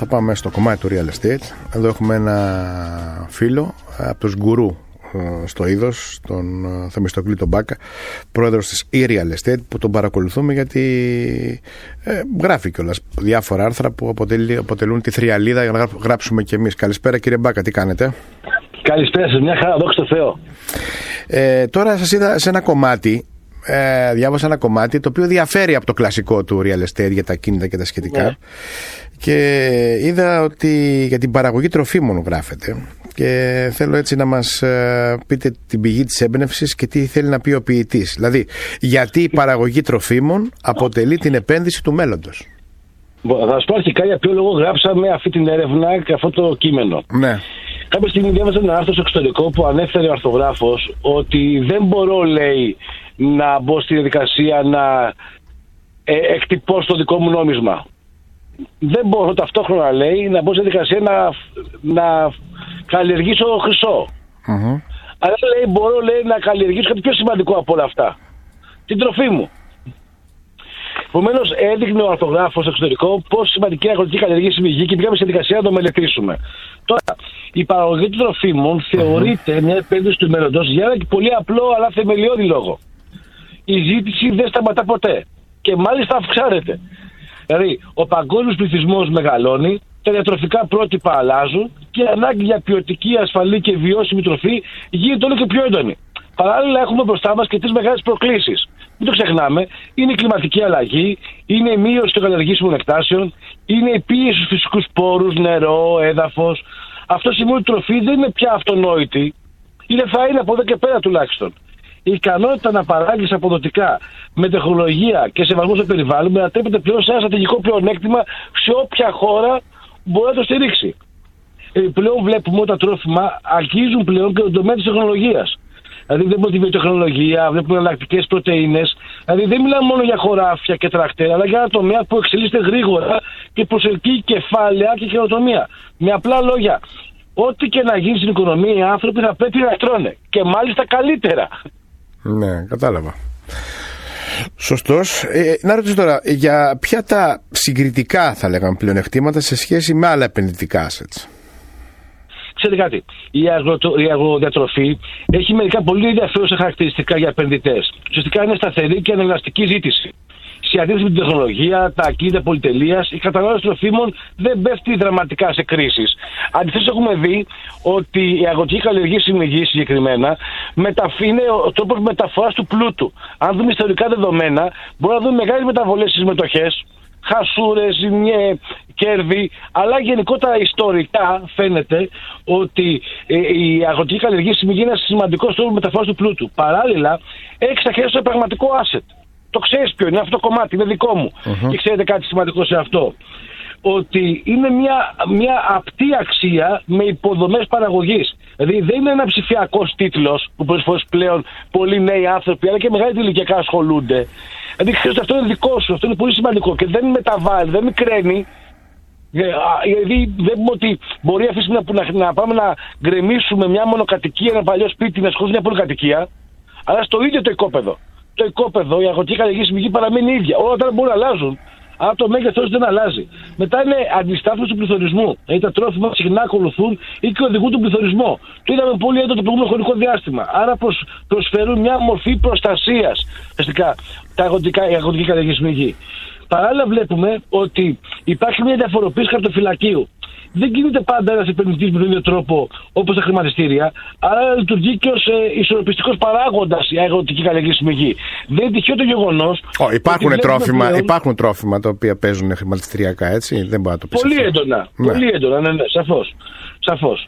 Θα πάμε στο κομμάτι του real estate. Εδώ έχουμε ένα φίλο από τους γκουρού στο είδος, τον Θεμιστοκλή τον Μπάκα, πρόεδρος της e-real estate, που τον παρακολουθούμε γιατί γράφει κιόλας διάφορα άρθρα που αποτελούν τη θριαλίδα για να γράψουμε κι εμείς. Καλησπέρα κύριε Μπάκα, τι κάνετε? Καλησπέρα σας, μια χαρά, δόξα τω Θεώ. Τώρα σας είδα σε ένα κομμάτι, διάβασα ένα κομμάτι το οποίο διαφέρει από το κλασικό του real estate για τα κίνητα και τα σχετικά. Ναι. Και είδα ότι για την παραγωγή τροφίμων γράφεται και θέλω έτσι να μας πείτε την πηγή της έμπνευσης και τι θέλει να πει ο ποιητής. Δηλαδή, γιατί η παραγωγή τροφίμων αποτελεί την επένδυση του μέλλοντος. Θα σας πω αρχικά για ποιο λόγο γράψαμε αυτή την έρευνα και αυτό το κείμενο. Ναι. Κάποια στιγμή διάβασα ένα άρθρο στο εξωτερικό που ανέφερε ο αρθογράφος ότι δεν μπορώ, λέει, να μπω στη διαδικασία να εκτυπώσω το δικό μου νόμισμα. Δεν μπορώ ταυτόχρονα, λέει, να μπω στη διαδικασία να καλλιεργήσω χρυσό. Αλλά, λέει, μπορώ, λέει, να καλλιεργήσω κάτι πιο σημαντικό από όλα αυτά. Την τροφή μου. Επομένως, έδειχνε ο αρθογράφος στο εξωτερικό πόσο σημαντική αγροτική καλλιεργία είναι η γη και πήγαμε στη διαδικασία να το μελετήσουμε. Τώρα, η παραγωγή των τροφίμων θεωρείται μια επένδυση του μέλλοντος για ένα πολύ απλό αλλά θεμελιώδη λόγο. Η ζήτηση δεν σταματά ποτέ και μάλιστα αυξάνεται. Δηλαδή, ο παγκόσμιος πληθυσμός μεγαλώνει, τα διατροφικά πρότυπα αλλάζουν και η ανάγκη για ποιοτική, ασφαλή και βιώσιμη τροφή γίνεται όλο και πιο έντονη. Παράλληλα, έχουμε μπροστά μας και τρεις μεγάλες προκλήσεις. Μην το ξεχνάμε, είναι η κλιματική αλλαγή, είναι η μείωση των καλλιεργήσιμων εκτάσεων, είναι η πίεση στους φυσικούς πόρους, νερό, έδαφος. Αυτό σημαίνει ότι η τροφή δεν είναι πια αυτονόητη, είναι φαΐνη από εδώ και πέρα τουλάχιστον. Η ικανότητα να παράγεις αποδοτικά με τεχνολογία και σεβασμό στο περιβάλλον μετατρέπεται πλέον σε ένα στρατηγικό πλεονέκτημα σε όποια χώρα μπορεί να το στηρίξει. Πλέον βλέπουμε ότι τα τρόφιμα αγγίζουν πλέον και τον τομέα της τεχνολογίας. Δηλαδή βλέπουμε τη βιοτεχνολογία, βλέπουμε εναλλακτικές πρωτεΐνες. Δηλαδή δεν μιλάμε μόνο για χωράφια και τρακτέρα, αλλά για ένα τομέα που εξελίσσεται γρήγορα και προσελκύει κεφάλαια και καινοτομία. Με απλά λόγια, ό,τι και να γίνει στην οικονομία, οι άνθρωποι θα πρέπει να τρώνε. Και μάλιστα καλύτερα. Ναι, κατάλαβα. Σωστός. Να ρωτήσω τώρα, για ποια τα συγκριτικά θα λέγαμε πλεονεκτήματα σε σχέση με άλλα επενδυτικά assets? Ξέρετε κάτι, η αγροδιατροφή έχει μερικά πολύ ενδιαφέρουσα χαρακτηριστικά για επενδυτές. Ουσιαστικά είναι σταθερή και ανελαστική ζήτηση. Σε αντίθεση με την τεχνολογία, τα ακίνητα πολυτελείας, η κατανάλωση τροφίμων δεν πέφτει δραματικά σε κρίσεις. Αντιθέτως, έχουμε δει ότι η αγροτική καλλιεργήσιμη γη συγκεκριμένα είναι ο τρόπος μεταφοράς του πλούτου. Αν δούμε ιστορικά δεδομένα, μπορούμε να δούμε μεγάλες μεταβολές στις μετοχές, χασούρες, κέρδη, αλλά γενικότερα ιστορικά φαίνεται ότι η αγροτική καλλιεργήσιμη γη είναι ένα σημαντικό τρόπο μεταφοράς του πλούτου. Παράλληλα, έχει στα χέρια στο πραγματικό asset. Το ξέρεις ποιο είναι, αυτό το κομμάτι είναι δικό μου. Και ξέρετε κάτι σημαντικό σε αυτό? Ότι είναι μια απτή αξία με υποδομές παραγωγής. Δηλαδή δεν είναι ένα ψηφιακός τίτλος που πολλές φορές πλέον πολλοί νέοι άνθρωποι αλλά και μεγάλοι ηλικιακά ασχολούνται. Δηλαδή ξέρεις ότι αυτό είναι δικό σου, αυτό είναι πολύ σημαντικό και δεν μεταβάλλει, δεν μικραίνει. Δηλαδή βλέπουμε ότι μπορεί αυτή τη στιγμή να πάμε να γκρεμίσουμε μια μονοκατοικία, ένα παλιό σπίτι, να σχολήσουμε μια πολυκατοικία, αλλά στο ίδιο το οικόπεδο. Το οικόπεδο, η αγροτική καλλιεργήσιμη γη παραμένει ίδια. Όλα τα μπορούν να αλλάζουν. Αλλά το μέγεθος δεν αλλάζει. Μετά είναι αντιστάθμιση του πληθωρισμού. Δηλαδή τα τρόφιμα συχνά ακολουθούν ή και οδηγούν τον πληθωρισμό. Το είδαμε πολύ έντονο το προηγούμενο χρονικό διάστημα. Άρα προσφέρουν μια μορφή προστασίας. Φυσικά η αγροτική καλλιεργήσιμη γη. Παράλληλα βλέπουμε ότι υπάρχει μια διαφοροποίηση χαρτοφυλακίου. Δεν κινείται πάντα ένας επενδυτής με τον ίδιο τρόπο όπως τα χρηματιστήρια, αλλά λειτουργεί και ως ισορροπιστικός παράγοντας η αγροτική καλλιεργήσιμη γη. Δεν είναι τυχαίο το γεγονός. Υπάρχουν τρόφιμα τα οποία παίζουν χρηματιστηριακά, έτσι. Δεν μπορεί να το πει. Πολύ έντονα. Ναι. Πολύ έντονα, ναι, σαφώς.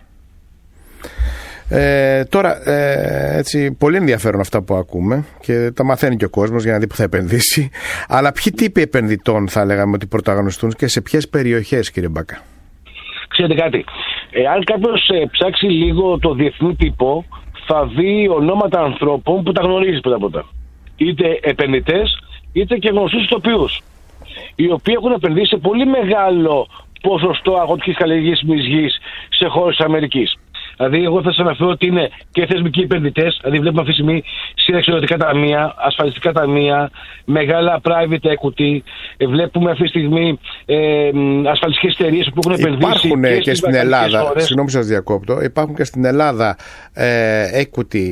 Τώρα, έτσι, πολύ ενδιαφέρον αυτά που ακούμε και τα μαθαίνει και ο κόσμος για να δει που θα επενδύσει. Αλλά ποιοι τύποι επενδυτών θα λέγαμε ότι πρωταγωνιστούν και σε ποιες περιοχές, κύριε Μπάκα? Ξέρετε κάτι, αν κάποιος ψάξει λίγο το διεθνή τύπο, θα δει ονόματα ανθρώπων που τα γνωρίζει πρώτα. Είτε επενδυτές, είτε και γνωστούς ηθοποιούς, οι οποίοι έχουν επενδύσει σε πολύ μεγάλο ποσοστό αγροτικής καλλιεργήσιμης γης σε χώρες της Αμερικής. Δηλαδή, εγώ θα σας αναφέρω ότι είναι και θεσμικοί επενδυτές. Δηλαδή, βλέπουμε αυτή τη στιγμή συνταξιοδοτικά ταμεία, ασφαλιστικά ταμεία, μεγάλα private equity. Βλέπουμε αυτή τη στιγμή ασφαλιστικές εταιρείες που έχουν επενδύσει. Υπάρχουν και στην Ελλάδα, συγγνώμη σας διακόπτω, υπάρχουν και στην Ελλάδα equity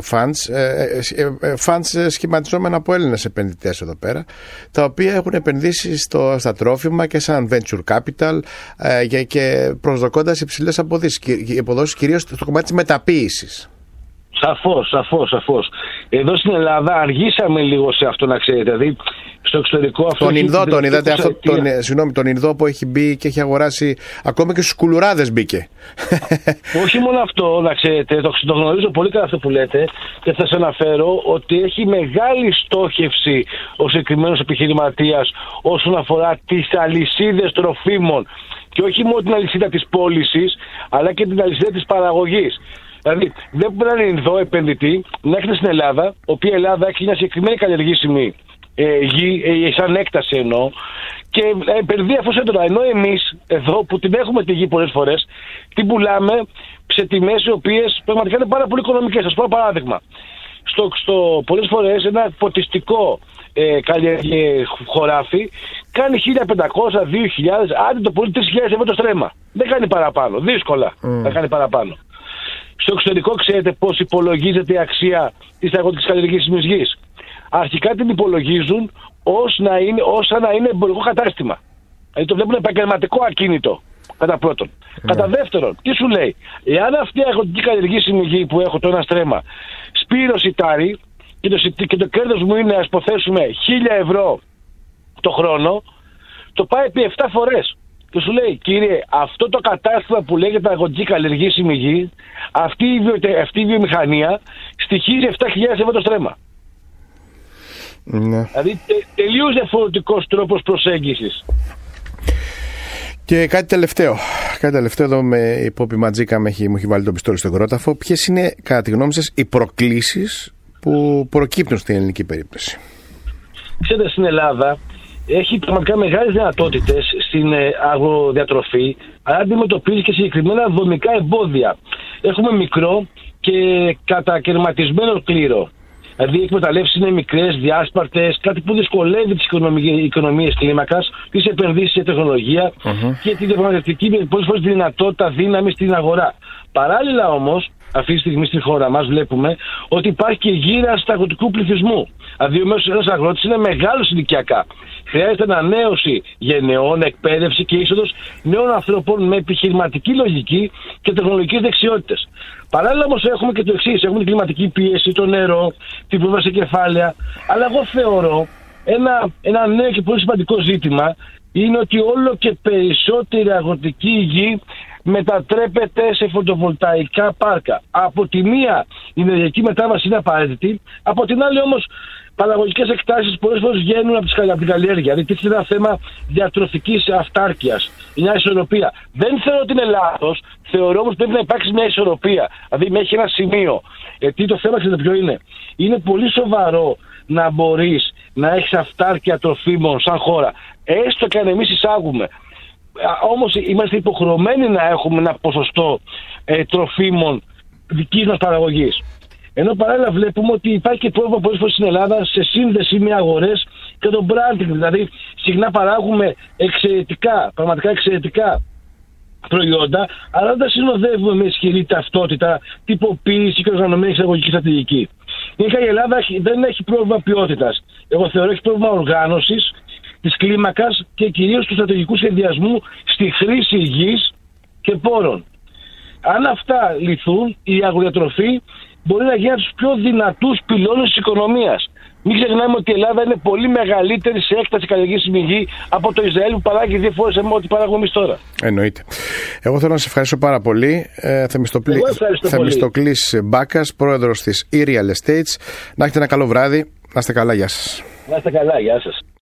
funds σχηματιζόμενα από Έλληνες επενδυτές εδώ πέρα, τα οποία έχουν επενδύσει στα τρόφιμα και σαν venture capital και προσδοκώντας υψηλές αποδόσεις, κυρίως στο κομμάτι της μεταποίησης. Σαφώς. Εδώ στην Ελλάδα αργήσαμε λίγο σε αυτό, να ξέρετε. Δηλαδή, στο εξωτερικό αυτό. Τον Ινδό που έχει μπει και έχει αγοράσει, ακόμα και στους κουλουράδες μπήκε. Όχι μόνο αυτό, να ξέρετε, το γνωρίζω πολύ καλά αυτό που λέτε και θα σας αναφέρω ότι έχει μεγάλη στόχευση ο συγκεκριμένος επιχειρηματίας όσον αφορά τις αλυσίδες τροφίμων. Και όχι μόνο την αλυσίδα της πώλησης, αλλά και την αλυσίδα της παραγωγής. Δηλαδή, βλέπουμε έναν Ινδό επενδυτή να έρχεται στην Ελλάδα, η οποία Ελλάδα έχει μια συγκεκριμένη καλλιεργήσιμη γη, σαν έκταση εννοώ, και επενδύει αφοσιότερα. Ενώ εμείς εδώ που την έχουμε τη γη πολλές φορές, την πουλάμε σε τιμές οι οποίες πραγματικά είναι πάρα πολύ οικονομικές. Σας πω ένα παράδειγμα. Πολλές φορές ένα ποτιστικό χωράφι κάνει 1.500, 2.000, άντε το πολύ 3.000 ευρώ το στρέμμα. Δεν κάνει παραπάνω. Δύσκολα δεν κάνει παραπάνω. Στο εξωτερικό ξέρετε πώς υπολογίζεται η αξία της αγροτικής καλλιεργήσιμης γης. Αρχικά την υπολογίζουν ως να είναι εμπορικό κατάστημα. Δηλαδή το βλέπουν επαγγελματικό ακίνητο, κατά πρώτον. Κατά δεύτερον, τι σου λέει, εάν αυτή η αγροτική καλλιεργήσιμη γη που έχω το ένα στρέμμα σπείρω σιτάρι και το κέρδος μου είναι, ας υποθέσουμε, 1.000 ευρώ το χρόνο, το πάει επί 7 φορές. Και σου λέει, κύριε, αυτό το κατάστημα που λέγεται αγροτική καλλιεργήσιμη γη, αυτή η βιομηχανία στοιχίζει 7.000 ευρώ το στρέμμα. Ναι. Δηλαδή τελείως διαφορετικός τρόπος προσέγγισης. Και κάτι τελευταίο εδώ με η Πόπη Ματζίκα μου έχει βάλει το πιστόλι στον κρόταφο. Ποιες είναι κατά τη γνώμη σας οι προκλήσεις που προκύπτουν στην ελληνική περίπτωση? Ξέρετε, στην Ελλάδα έχει πραγματικά μεγάλες δυνατότητες στην αγροδιατροφή, αλλά αντιμετωπίζει και συγκεκριμένα δομικά εμπόδια. Έχουμε μικρό και κατακαιρματισμένο κλήρο. Δηλαδή οι εκμεταλλεύσεις είναι μικρές, διάσπαρτες, κάτι που δυσκολεύει τις οικονομίες κλίμακας, τις επενδύσεις σε τεχνολογία και τη διαπραγματευτική πολλές φορές δυνατότητα δύναμη στην αγορά. Παράλληλα όμως, αυτή τη στιγμή στη χώρα μας βλέπουμε ότι υπάρχει και γύρανση του αγροτικού πληθυσμού. Δηλαδή ο μέσος αγρότης είναι μεγάλος ηλικιακά. Χρειάζεται ανανέωση γενεών, εκπαίδευση και είσοδος νέων ανθρώπων με επιχειρηματική λογική και τεχνολογικές δεξιότητες. Παράλληλα όμως έχουμε και το εξής: έχουμε την κλιματική πίεση, το νερό, την πρόσβαση σε κεφάλαια. Αλλά εγώ θεωρώ ένα νέο και πολύ σημαντικό ζήτημα είναι ότι όλο και περισσότερη αγροτική γη μετατρέπεται σε φωτοβολταϊκά πάρκα. Από τη μία η ενεργειακή μετάβαση είναι απαραίτητη, από την άλλη όμως παραγωγικές εκτάσεις πολλές φορές βγαίνουν από την καλλιέργεια. Δηλαδή είναι ένα θέμα διατροφικής αυτάρκειας, μια ισορροπία. Δεν θεωρώ ότι είναι λάθος, θεωρώ όμως ότι πρέπει να υπάρξει μια ισορροπία. Δηλαδή μέχρι ένα σημείο. Τι το θέμα ξέρετε ποιο είναι? Είναι πολύ σοβαρό να μπορείς να έχεις αυτάρκεια τροφίμων σαν χώρα, έστω και αν εμείς εισάγουμε. Όμως είμαστε υποχρεωμένοι να έχουμε ένα ποσοστό τροφίμων δικής μας παραγωγής. Ενώ παράλληλα βλέπουμε ότι υπάρχει και πρόβλημα πολλές φορές στην Ελλάδα σε σύνδεση με αγορές και το branding. Δηλαδή συχνά παράγουμε πραγματικά εξαιρετικά προϊόντα, αλλά δεν τα συνοδεύουμε με ισχυρή ταυτότητα, τυποποίηση και οργανωμένη εξαγωγική στρατηγική. Η Ελλάδα δεν έχει πρόβλημα ποιότητας. Εγώ θεωρώ έχει πρόβλημα οργάνωσης, της κλίμακας και κυρίως του στρατηγικού σχεδιασμού στη χρήση γης και πόρων. Αν αυτά λυθούν, η αγροδιατροφή μπορεί να γίνει από τους πιο δυνατούς πυλώνες της οικονομίας. Μην ξεχνάμε ότι η Ελλάδα είναι πολύ μεγαλύτερη σε έκταση καλλιεργήσιμη γη από το Ισραήλ που παράγει 2 φορές ό,τι παράγουμε εμείς τώρα. Εννοείται. Εγώ θέλω να σας ευχαριστήσω πάρα πολύ. Θεμιστοκλής Μπάκας, πρόεδρος της E-Real Estates. Να έχετε ένα καλό βράδυ. Να είστε καλά, γεια σας. Να είστε καλά, γεια σας.